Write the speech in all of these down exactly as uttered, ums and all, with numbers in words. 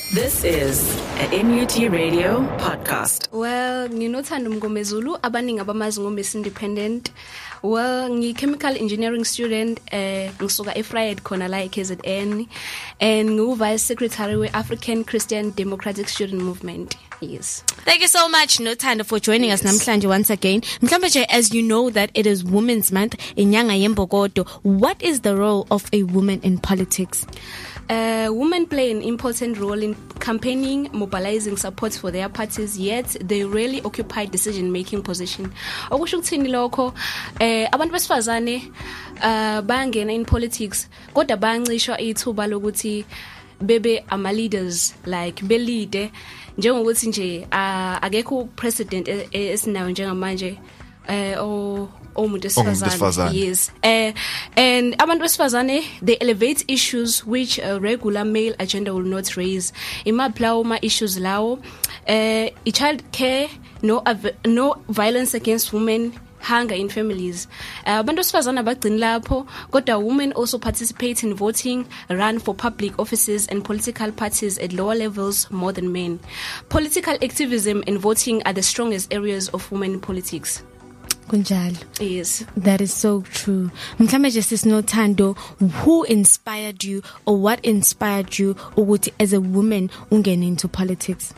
This is a N U T Radio podcast. Well, nginothando Mngomezulu, abaningi abamazi ngoMiss Independent. Well, ngi-chemical engineering student, eh ngisuka eFried khona la e-K Z N, and ngu-vice secretary we-African Christian Democratic Student Movement. Yes. Thank you so much, Nothando, for joining yes. us namhlanje once again. Mhlambe, as you know that it is Women's Month, inyanga yembokodo, what is the role of a woman in politics? Uh, women play an important role in campaigning, mobilizing support for their parties, yet they rarely occupy decision-making position. Okusho ukuthini lokho, eh abantu besifazane uh bangena in politics, kodwa bancishwa ithuba lokuthi bebe ama leaders, like be lead njengokuthi nje akekho president esinayo njengamanje eh o omuntu esifazane. Yes. Uh, and abantu besifazane, they elevate issues which a regular male agenda will not raise. Imapla uma issues lawo, uh, child care, no av- no violence against women, hunger in families. Abantu besifazane abagcini lapho, kodwa women also participate in voting, run for public offices and political parties at lower levels more than men. Political activism and voting are the strongest areas of women in politics. Kunjalo. Yes. That is so true. Mhlambe Justice Nothando, who inspired you or what inspired you ukuthi as a woman ungene into politics?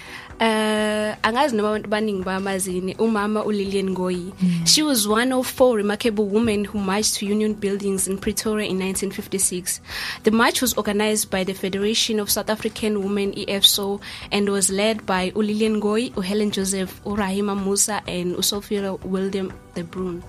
Uh, angazi noma abantu baningi bayamazini umama uLillian Ngoyi. Mm. She was one of four remarkable women who marched to union buildings in Pretoria in nineteen fifty-six. The march was organized by the Federation of South African Women, E F S O, and was led by uLillian Ngoyi, uHelen Joseph, uRahima Musa, and uSophia William de Bruin.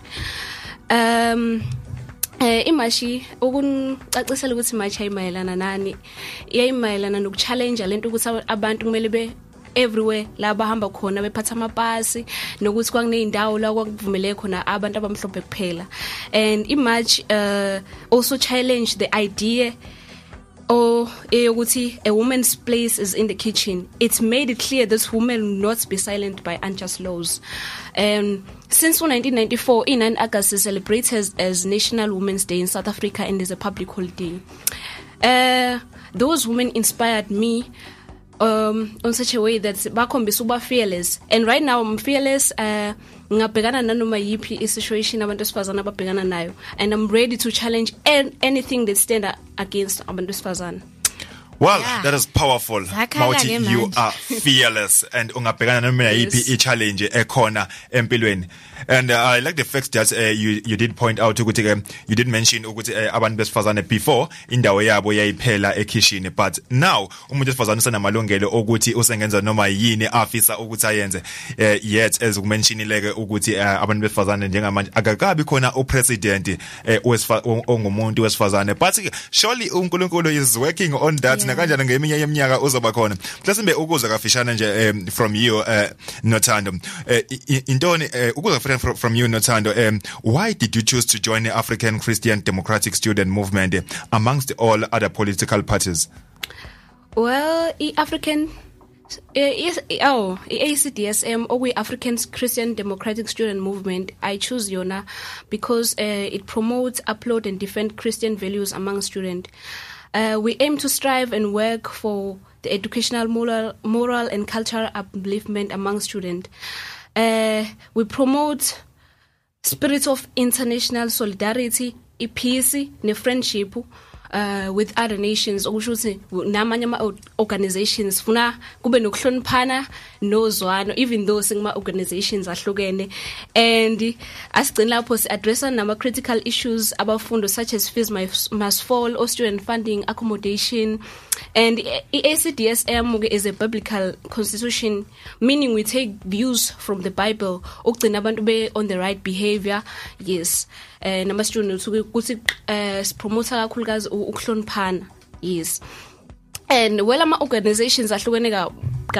Um Eh imashi okuncacisela ukuthi imashi ayimayelana nani, iyayimayelana nokuchallenge lento ukuthi abantu kumele be everywhere la bahamba khona bephatha amapasi nokuthi kwakuneyindawo la kwakuvumele khona abantu abamhlophe kuphela. And imarch uh, also challenged the idea or eyokuthi a woman's place is in the kitchen. It made it clear that women will not be silent by unjust laws. Um, since nineteen ninety-four, in nine August is celebrated as, as National Women's Day in South Africa and is a public holiday. Uh, those women inspired me Um, on such a way that bakhombisa uba fearless, and right now I'm fearless. Uh, ngabhekana nanoma yipi situation abantu besifazana ababhekana nayo, and I'm ready to challenge an- anything that stand against abantu besifazana. Well, yeah. that is powerful. Mawuthi you are fearless and ungabhekana noma yipi i-challenge ekhona empilweni. And uh, I like the fact that uh, you you did point out ukuthi um, you did mention ukuthi uh, abantu besifazane before indawo yabo yayiphela ekitchen, but now umuntu besifazane senamalungelo ukuthi usengenza noma yini afisa ukuthi ayenze. Uh, yet as umentionileke ukuthi uh, abantu besifazane njengamanje akakabi khona upresident uh, ongumuntu wesifazane, but surely uNkulunkulu is working on that. Yeah. Nakanjani ngeminye yeminyaka uzoba khona. Mhlawumbe ukuza kafishana nje um, from you uh, Nothando. Uh, intoni uh, ukuza From, from you, Nothando, um, why did you choose to join the African Christian Democratic Student Movement uh, amongst all other political parties? Well, the African, uh, oh, the A C D S M, or we African Christian Democratic Student Movement, I choose Yona because uh, it promotes, upload, and defend Christian values among students. Uh, we aim to strive and work for the educational, moral, moral and cultural upliftment among students. Uh, we promote spirit of international solidarity, peace, ne friendship uh, with other nations. Okushuthi namanye ama organizations funa kube nokuhloniphana nozwano, even though singama organizations ahlukene, and asigcina lapho si addressa nama critical issues abafundo such as fees must fall, or student funding, accommodation. And A C D S M is a biblical constitution, meaning we take views from the Bible ukugcina abantu be on the right behavior. Yes. Eh nama students ukuthi eh promote kakhulukazi ukuhloniphana. Yes. And well ama organizations ahlukene ka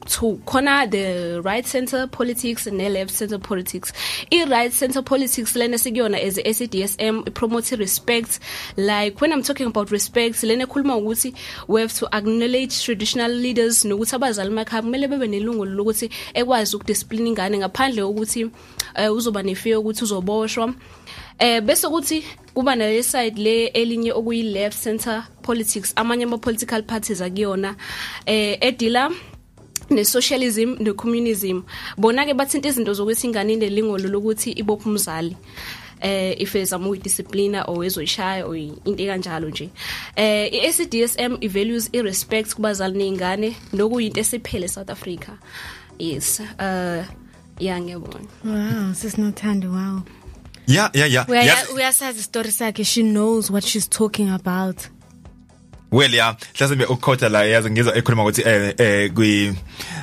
two khona the right center politics and the left center politics. I right center politics lena sikuyona as a S D S M promote respect. Like when I'm talking about respect lena khuluma ukuthi we have to acknowledge traditional leaders nokuthi abazali emakhaya kumele bebe nelungelo lokuthi ekwazi ukudiscipline ingane ngaphandle ukuthi uzoba nefear ukuthi uzoboshwa. Eh bese ukuthi kuba na le side le elinye okuyi left center politics amanye ama political parties akuyona eh edila ne socialism ne communism bona ke bathinta izinto zokuthi ingane inelingolo lokuthi ibopha umzali eh ifeza mu discipline or ezoyishaya or into kanjalo nje eh iS D S M values i respect kubazali nezingane nokuyinto esiphele South Africa. Yes uh yeah ngiyabona. Wow, sisinothando. Wow. Yeah, yeah, yeah. We yes. we are the story sakhe. She knows what she's talking about. Well, yeah. Hlasimbe ukhotha la yazi ngizwa ekhuluma ukuthi eh eh kwi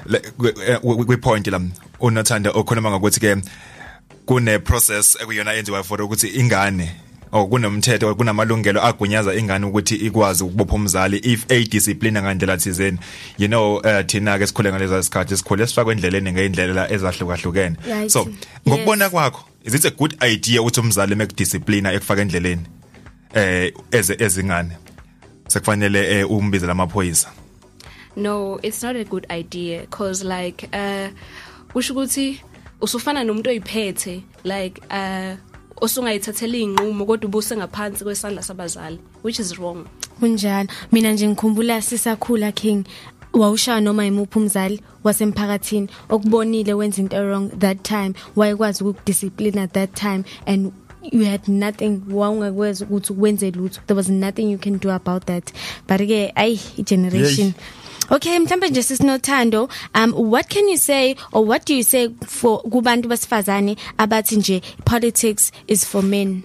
kwi point la unothanda okhuluma ngokuthi ke kune process ekuyona enziwa for ukuthi ingane or kunomthetho kunamalungelo agunyaza ingane ukuthi ikwazi ukubopha umzali if a discipline ngandlela thizeni. You know uh, thina ke sikhule ngaleza sikhathi sikhule sifakwe endleleni ngeindlela ezahlukahlukene. So ngokubona kwakho is it a good idea ukuthi umzali mekudiscipline ekufaka endleleni eh eze ezingane sekufanele umbize lamaphoyisa? No, it's not a good idea cause like uh usho ukuthi usufana nomuntu oyiphethe like uh osungayithathela inqumo kodwa ubuse ngaphansi kwesandla sabazali which is wrong. Kunjalo mina nje ngikhumbula sisakhula King wawushaya noma imuphi umzali wasemphakathini okubonile wenza into wrong that time wayekwazi ukudiscipline at that time and you had nothing wawungakwazi ukuthi ukwenze lutho. There was nothing you can do about that. But ke ay generation okay mhlambe nje sisinothando um what can you say or what do you say for kubantu basifazane abathi nje politics is for men?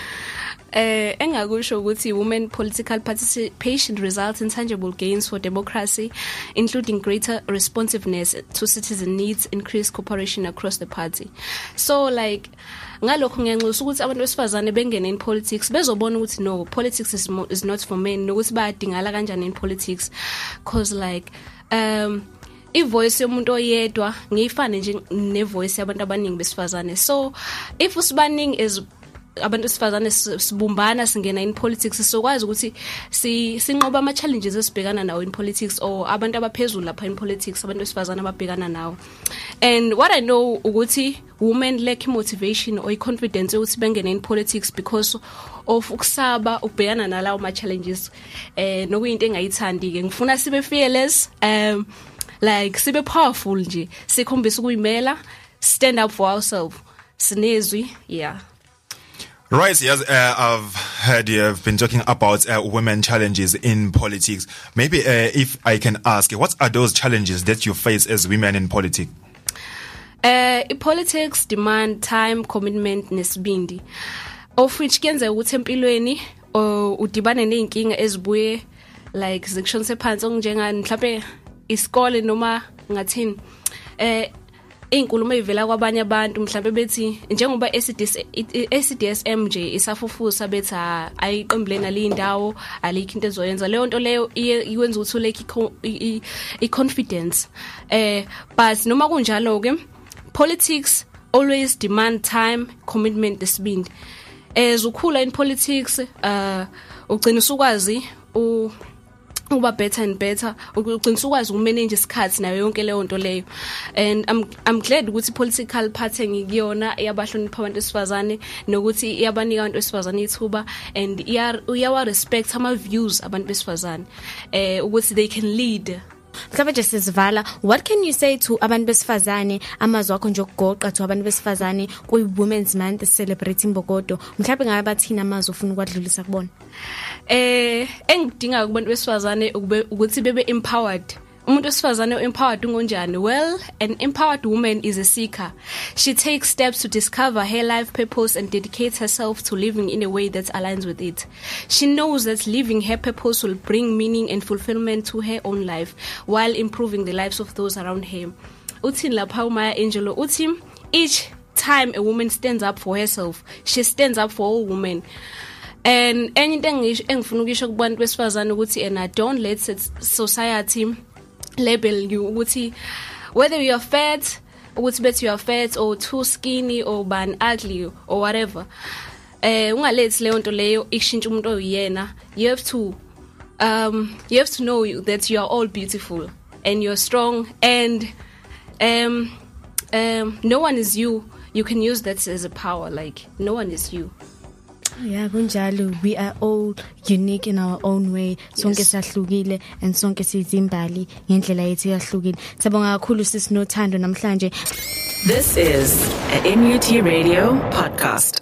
Eh engakusho ukuthi women political participation results in tangible gains for democracy including greater responsiveness to citizen needs, increased cooperation across the party. So like ngalokho ngiyanxusa ukuthi abantu besifazane bengene in politics bezobona ukuthi no politics is, is not for men nokuthi bayadingala kanjani in politics cause like um ivoice yomuntu oyedwa ngiyifane nje nevoice yabantu abaningi besifazane. So if usibaningi is abantu besifazane sibumbana singena in politics sokwazi ukuthi si sinqoba ama challenges esibhekana nawo in politics or abantu abaphezulu lapha in politics abantu besifazane ababhekana nawo. And what I know ukuthi women lack motivation or confidence ukuthi bengene in politics because of ukusaba ukubhekana nalawo ama challenges eh nokuyinto engayithandi ke ngifuna sibe fearless um like sibe powerful nje sikhombisa ukuyimela stand up for ourselves sinezwi. Yeah. Right, yes, uh, I've heard you have been talking about uh, women challenges in politics. Maybe uh, if I can ask, what are those challenges that you face as women in politics? Uh, politics demand time, commitment, nesibindi. Of which kenza ukuthi empilweni udibane neinkinga ezibuye like zikushonse phansi onjengani mhlawumbe isikole noma ngathini eh inkulumo ivela kwabanye abantu mhlawumbe bethi njengoba S D S M nje isafufusa bethi ayiqembulena lindawo alikho into ezoyenza leyo nto leyo iyenza ukuthi uleke i-confidence eh but noma kunjalo ke politics always demand time, commitment, nesibindi. As ukhula in politics uh ugcina usukwazi u uba better and better ugcina ukwazi ukumanage isikhathi nayo yonke leyo nto leyo. And I'm I'm glad ukuthi political party ngiyona yabahlonipha abantu besifazane nokuthi iyabanika abantu besifazane ithuba and iyawa respect ama views abantu besifazane eh ukuthi they can lead. Mhlawumbe nje sizivala, what can you say to abantu besifazane amazwi akho nje okugoqa to abantu besifazane kuyi Women's Month celebrating Bogodo? Mhlawumbe ngabe bathina amazwi ufuna ukwadlulisa kubona? Eh engidinga kubantu besifazane ukuthi bebe empowered. Umuntu wesifazane empowered ungonjani? Well, an empowered woman is a seeker. She takes steps to discover her life purpose and dedicates herself to living in a way that aligns with it. She knows that living her purpose will bring meaning and fulfillment to her own life while improving the lives of those around her. Uthi lapha uMaya Angelou uthi each time a woman stands up for herself, she stands up for all women. And anything engifuna ukisho kubantu besifazane ukuthi and I don't let society label you ukuthi whether you are fat, ukuthi bethi you are fat or too skinny or ban ugly or whatever, eh ungalethi leyo nto leyo ikushintsha umuntu oyena. You have to um you have to know that you are all beautiful and you're strong, and um um no one is you. You can use that as a power, like no one is you. Yeah, kunjalo. We are all unique in our own way. Sonke sahlukile and sonke sizimbali ngendlela yethu yahlukile. Sabonga kakhulu sis Nothando namhlanje. This is a N U T Radio podcast.